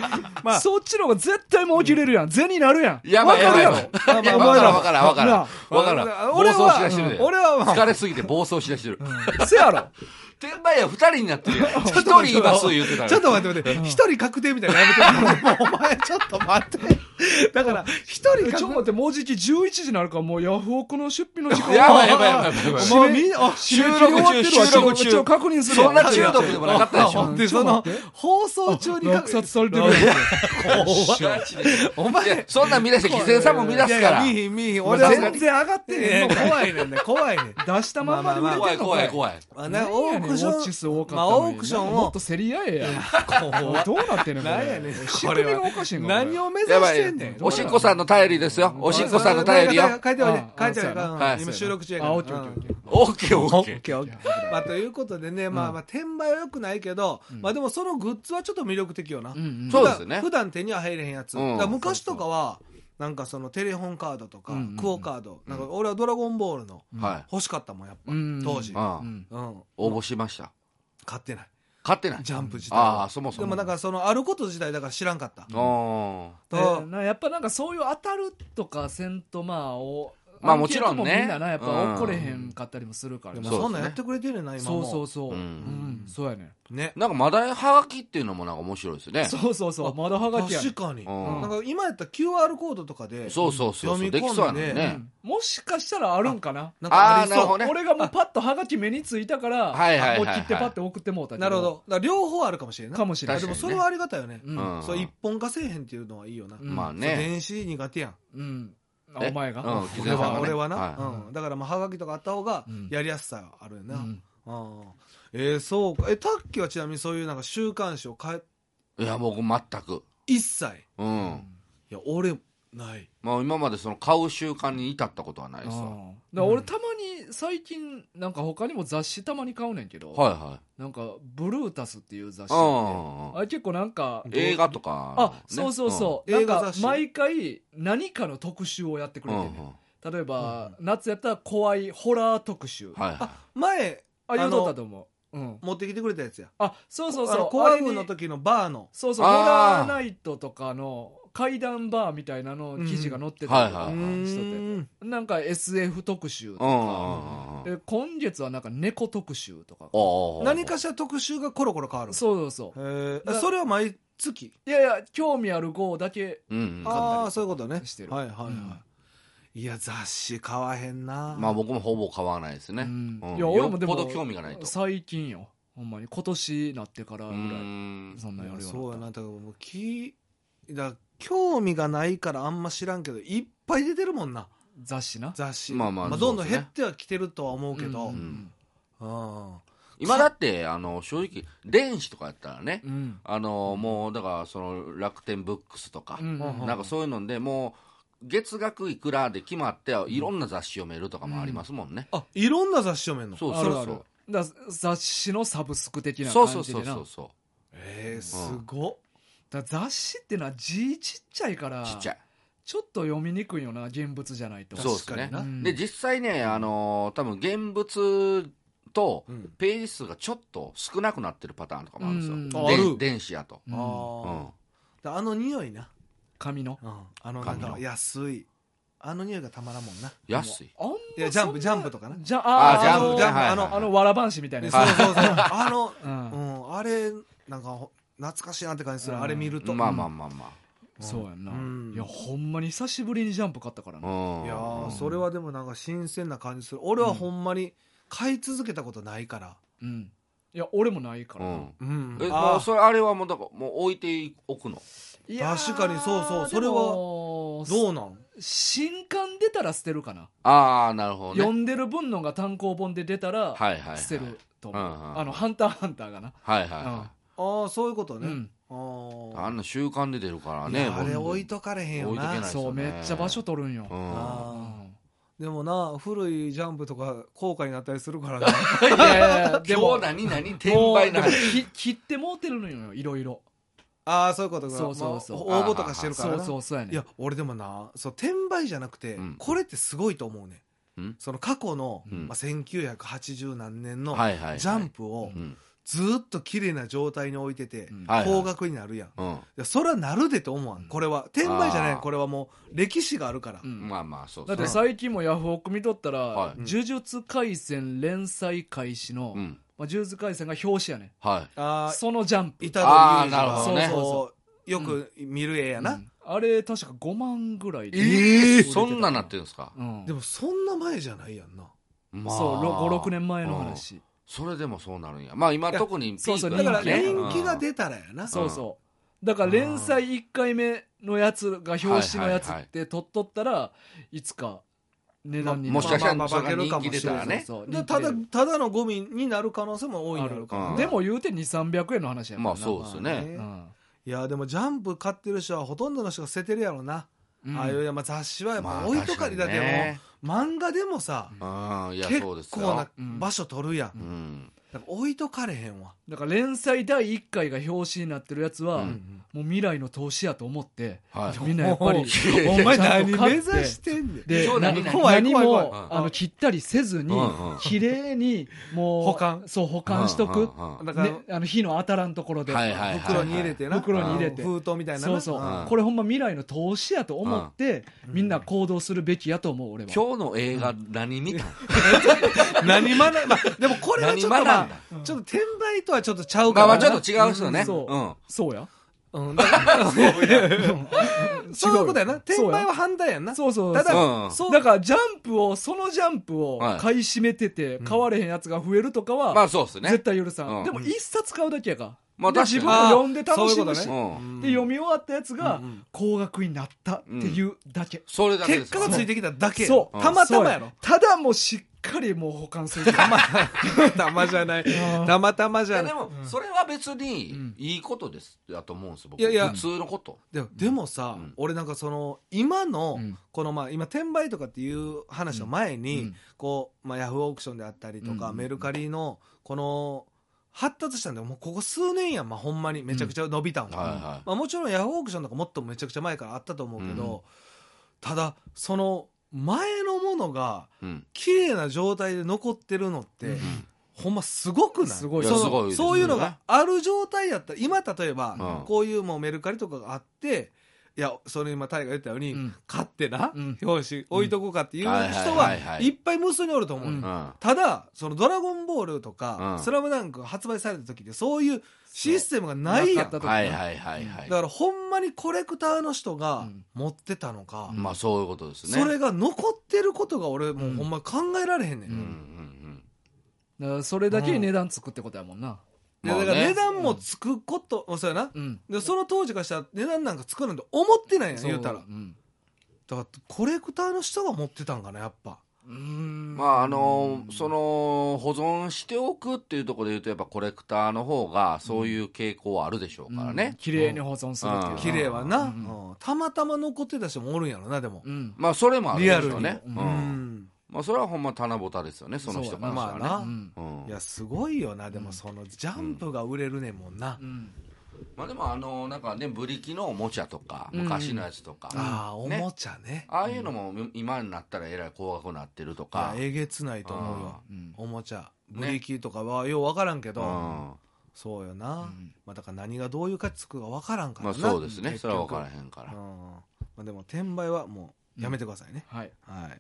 まあ、そっちの方が絶対もう切れるやん。銭になるやん。 やばいやばいやばい。わからん。 俺暴走しだしてるで。 俺は疲れすぎて暴走しだしてる。 せやろ。 転売屋2人になってるやん。1人います言ってたら。 ちょっと待って。1人確定みたいなのやめて。もうお前ちょっと待って。だから1人確定。 ちょっと待って、もうじき11時になるから、もうヤフオクの出費の時間。 やばい。 収録中。確認する。 そんな中毒でもなかったでしょ。 で、その、放送中に落札されてるやん。 お前、 そんなん見出して、犠牲さんも見出すから。 見ひん。俺は全然上がってへんの。怖いねん。 出したまんまで売れてんの。 怖い。 オークション。 オークションを。もっと競り合えや。どうなってんねん、これ。仕組みがおかしいんか。 何を目指してんねん。 おしっこさんの頼りですよ。おしっこさんの頼りよ。 書いておいて。今収録中やから。 オッケー。 まあ、ということでね、まあ、転売は良くないけど、まあでもそのグッズはちょっと魅力的よな。 そうですね。 普段手には入れへんやつ。昔とかは、なんかそのテレホンカードとか、クオカード。なんか俺はドラゴンボールの欲しかったもん、やっぱ。当時。 応募しました。 買ってない。ジャンプ自体は。そもそも。 でもなんかそのあること自体だから知らんかった。 やっぱなんかそういう当たるとかせんとまあもちろんね。 みんななやっぱ怒れへんかったりもするから。 そんなんやってくれてるねんな今も。 そう。そうやね。 なんかまだはがきっていうのもなんか面白いですね。 そう。まだはがきや。 確かに。なんか今やったら QR コードとかでそうできそうやね。 もしかしたらあるんかな。 なるほどね。 俺がもうパッとはがき目についたからもう切ってパッて送ってもうた。 なるほど。だから両方あるかもしれんない。 かもしれない。 でもそれはありがたいよね。そう一本化せえへんっていうのはいいよな。 まあね。 電子苦手やん。 お前が俺はな。だからまあはがきとかあった方がやりやすさあるよな。そうか。タッキーはちなみにそういうなんか週刊誌を買え。 いや僕全く一切。 いや俺ない。 まあ今までその買う習慣に至ったことはないですわ。 俺たまに最近なんか他にも雑誌たまに買うねんけど、なんかブルータスっていう雑誌あれ結構なんか映画とかそうなんか毎回何かの特集をやってくれてんねん。例えば夏やったら怖いホラー特集。 前言うとったと思う。 持ってきてくれたやつや。 そう怖いの時のバーの。 ホラーナイトとかの怪談バーみたいなの記事が載ってたりとかしてて、なんか SF 特集とか、今月はなんか猫特集とか、 何かしら特集がコロコロ変わる。 そうそれは毎月。 いや興味ある号だけ買ったりそういうことねしてる。 いや雑誌買わへんな。 まあ僕もほぼ買わないですね。 いや俺もでもよっぽど興味がないと。 最近よほんまに今年なってからぐらいそんなやるようになった。 そうやな。だからもう興味がないからあんま知らんけどいっぱい出てるもんな雑誌。 まあどんどん減ってはきてるとは思うけど、 今だって正直電子とかやったらね、もうだからその楽天ブックスとかなんかそういうのでもう月額いくらで決まっていろんな雑誌読めるとかもありますもんね。 いろんな雑誌読めんの。 そう雑誌のサブスク的な感じでな。 そうすごっ。 雑誌ってのは字ちっちゃいからちっちゃいちょっと読みにくいよな現物じゃないと。 そうですね。で実際ね多分現物とページ数がちょっと少なくなってるパターンとかもあるんですよ。電子やと。 匂いな紙のなんか安い匂いがたまらんもんな。 安い。 いやジャンプとかな。 ジャンプわらばんしみたいな。 そうあれなんか懐かしいなって感じする。あれ見るとまあそうやんな。いやほんまに久しぶりにジャンプ買ったからな。 いやそれはでもなんか新鮮な感じする。俺はほんまに買い続けたことないから。 いや俺もないから。 あれはもうだからもう置いておくの。 確かにそうそれはどうなん。 新刊出たら捨てるかな。 なるほどね。 読んでる分のが単行本で出たら捨てると思う。ハンターがな。 そういうことね。 あんな習慣で出るからね。 あれ置いとかれへんよな。 そうめっちゃ場所取るんよ。 でもな古いジャンプとか高価になったりするからな。 いやでも何転売な切ってもうてるのよいろいろ。 そういうことか。 そう応募とかしてるからな。 そうやね。 いや俺でもな転売じゃなくてこれってすごいと思うね。その過去の1980何年のジャンプをずっと綺麗な状態に置いてて、高額になるやん。いやそれはなるでと思わん。これは転売じゃない。これはもう歴史があるから。 まあまあそうだって最近もヤフオク見とったら、呪術廻戦連載開始の、呪術廻戦が表紙やね。そのジャンプ。 ああ、なるほどね。 そうよく見る絵やな。 あれ確か5万ぐらいで。 そんななってるんですか。 でもそんな前じゃないやんな。 そう、5、6年前の話。 それでもそうなるんや。まあ今特にピークだから人気が出たらやな。 そうそう。だから連載1回目のやつが表紙のやつって取っとったらいつか値段にもしかしたらそれが人気出たらね。 ただのゴミになる可能性も大いにあるから。 でも言うて2、300円の話やからな。 まあそうですね。 いやでもジャンプ買ってる人はほとんどの人が捨ててるやろな。ああいう雑誌はやっぱ置いとかりだけど漫画でもさ結構な場所取るやん。置いとかれへんわ。 だから連載第1回が表紙になってるやつは、もう未来の投資やと思って、みんなやっぱりお前何目指してんねん。 で何も切ったりせずに綺麗にもう保管しとく。火の当たらんところで袋に入れてな。 封筒みたいな。そうそう。これほんま未来の投資やと思ってみんな行動するべきやと思う俺は。 今日の映画何見た？ 何学んでもこれはちょっとちょっと転売とはちょっとちゃうから。 まあちょっと違うっすよね。 そうや。 そういうことやな。転売は反対やんな。 そうそう。ただからそのジャンプを買い占めてて買われへんやつが増えるとかはまあそうですね。 絶対許さん。でも一冊買うだけやから。 まあ自分も読んで楽しむし、で読み終わったやつが高額になったっていうだけ。 それだけです。 結果がついてきただけ。 そう。 たまたまやろ。 ただもうしっかりもう保管する。 たまじゃない。たまたまじゃない。 でもそれは別にいいことですだと思うんですよ。僕。普通のこと。 でもさ、俺なんかその今のこの今転売とかっていう話の前にこうヤフーオークションであったりとかメルカリのこの発達したんだよ。もうここ数年やん。ほんまにめちゃくちゃ伸びたんは。もちろんヤフーオークションとかもっとめちゃくちゃ前からあったと思うけど、ただその前のものが綺麗な状態で残ってるのってほんますごくない？ すごい。 そういうのがある状態やったら今例えばこういうもうメルカリとかがあっていやそれ今タイが言ったように買ってな表紙置いとこうかっていう人はいっぱい無数におると思う。ただそのドラゴンボールとかスラムダンクが発売された時ってそういうシステムがないやん。だからほんまにコレクターの人が持ってたのか、 まあそういうことですね。 それが残ってることが俺もうほんま考えられへんねん。だからそれだけに値段つくってことやもんな。 だから値段もつくことそうやな。でその当時からしたら値段なんかつくなんて思ってないやん言うたら。だからコレクターの人が持ってたんかなやっぱ。 まあその保存しておくっていうところで言うとやっぱコレクターの方がそういう傾向はあるでしょうからね。 綺麗に保存するっていう。 綺麗はな。たまたま残ってた人もおるんやろなでも。 まあそれもあるでしょうね。 リアルに。 まあそれはほんま棚ぼたですよねその人からしたらね。 いやすごいよな。でもそのジャンプが売れるねんもんな。 まあでもなんかねブリキのおもちゃとか昔のやつとか、 おもちゃね、 ああいうのも今になったらえらい高額になってるとか。 えげつないと思うよ、おもちゃブリキとかはよう分からんけど、そうよな、まあだから何がどういう価値つくか分からんからな。 まあそうですね、それは分からへんから。 まあでも転売はもうやめてくださいね。 はい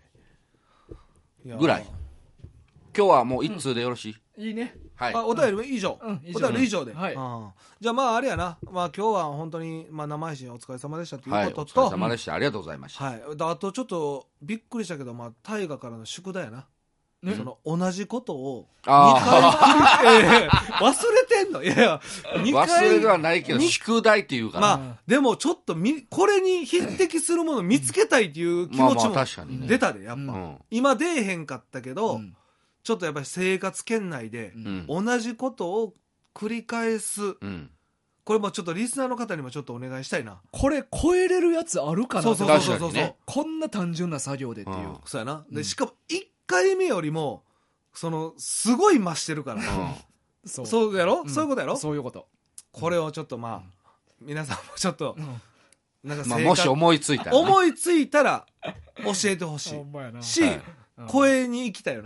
ぐらい。今日はもう一通でよろしい？ いいね。 お便り以上。お便り以上で。じゃあまああれやな。まあ今日は本当に生配信お疲れ様でしたということと。 お疲れ様でした。ありがとうございました。 あとちょっとびっくりしたけど大河からの宿題やな。その同じことを2回忘れてんの。いや忘れではないけど宿題っていうから。 でもちょっとこれに匹敵するものを見つけたいっていう気持ちも出たでやっぱ。今出えへんかったけどちょっとやっぱり生活圏内で同じことを繰り返す。これもちょっとリスナーの方にもちょっとお願いしたいな。 これ超えれるやつあるかな。 そうこんな単純な作業でっていう。 そうやな。でしかも1回目よりもすごい増してるから。そうやろ。そういうことやろ。 そういうこと。 これをちょっと皆さんもちょっとなんかもし思いついたら教えてほしいし超えに行きたいよな。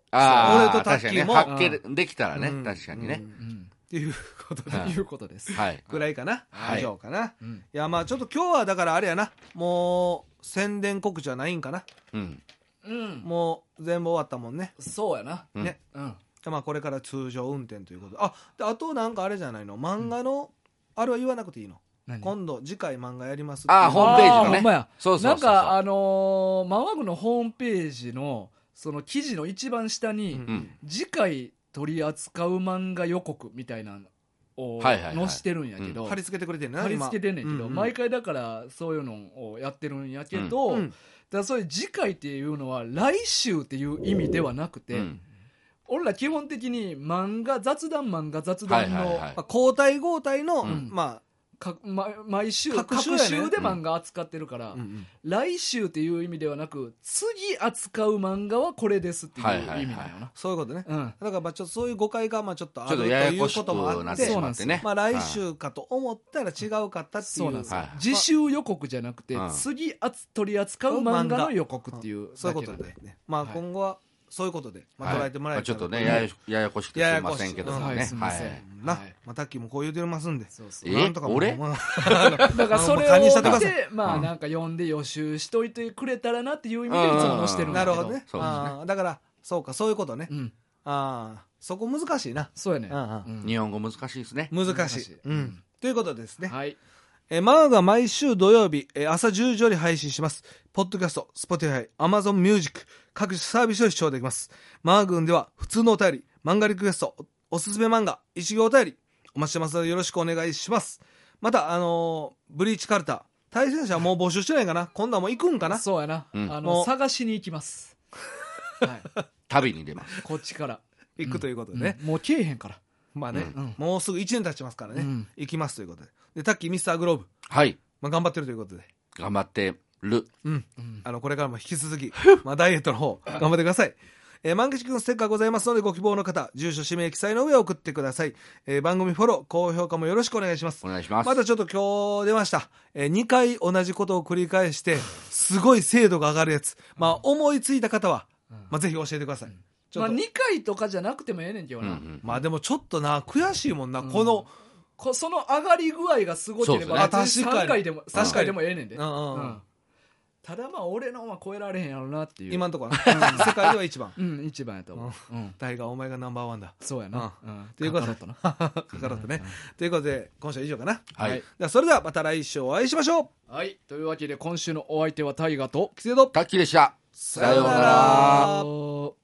俺とタッキーも確かにね、発見できたらね、確かにね、 っていうことで、 いうことです。 はい。 ぐらいかな。以上かな。いや、まあちょっと今日はだからあれやな。もう、宣伝告知はないんかな。もう、全部終わったもんね。 そうやな。 ね。まあこれから通常運転ということで。あとなんかあれじゃないの。漫画の、あれは言わなくていいの。今度、次回漫画やりますって。 ホームページのね。 ほんまや。 そうなんか、漫画部のホームページの、その記事の一番下に、次回取り扱う漫画予告みたいなのを載してるんやけど、 貼り付けてくれてんねん貼り付けてんねんけど、毎回だからそういうのをやってるんやけど、だからそういう次回っていうのは来週っていう意味ではなくて、俺ら基本的に雑談の、 交代交代の、まあ、 毎週各週で漫画扱ってるから、来週っていう意味ではなく次扱う漫画はこれですっていう意味だよな。 そういうことね。だからまあちょっとそういう誤解がまあちょっとあるとややいうこともあって、まあ来週かと思ったら違うかったっていう。 次週予告じゃなくて次取り扱う漫画の予告っていう。 そういうことでね。まあ今後はそういうことで、捉えてもらえたら、 ちょっとね、ややこしくてすいませんけどね。 すいません。 タッキーもこう言うてますんで。 俺だからそれを見て、まあなんか読んで予習しといてくれたらなっていう意味でいつも載してるんだけど。 なるほどね。だから、そうか、そういうことね。そこ難しいな。 そうやね。 日本語難しいですね。 難しい。ということですね。 はい。 マーが毎週土曜日、朝10時より配信します。ポッドキャスト、Spotify、Amazon Music、各種サービスを視聴できます。マー軍では普通のお便り、漫画リクエスト、おすすめ漫画、一行お便り、お待ちしてますのでよろしくお願いします。また、ブリーチカルタ、対戦者はもう募集してないかな。今度はもう行くんかな。 そうやな。探しに行きます。 旅に出ます。 こっちから。 行くということでね。 もう来えへんから。 まあね、もうすぐ1年経ちますからね。行きますということで。で、タッキーミスターグローブ。 はい。 頑張ってるということで。 頑張ってる。 これからも引き続き、ダイエットの方、頑張ってください。万吉くんステッカーございますので、ご希望の方、住所、氏名、記載の上送ってください。番組フォロー、高評価もよろしくお願いします。 お願いします。 またちょっと今日出ました。2回同じことを繰り返して、すごい精度が上がるやつ。思いついた方は、ぜひ教えてください。 2回とかじゃなくてもええねんけどな。 でもちょっとな、悔しいもんな、 その上がり具合がすごければ、3回でもええねんで。ただ俺のは超えられへんやろなっていう。 今のところ世界では一番。 一番やと思う。 タイガーお前がナンバーワンだ。 そうやな。 ということで。カカロットね。ということで、今週は以上かな。 はい。 それではまた来週お会いしましょう。はい。というわけで今週のお相手はタイガーと、 キセド、 タッキーでした。 さようなら。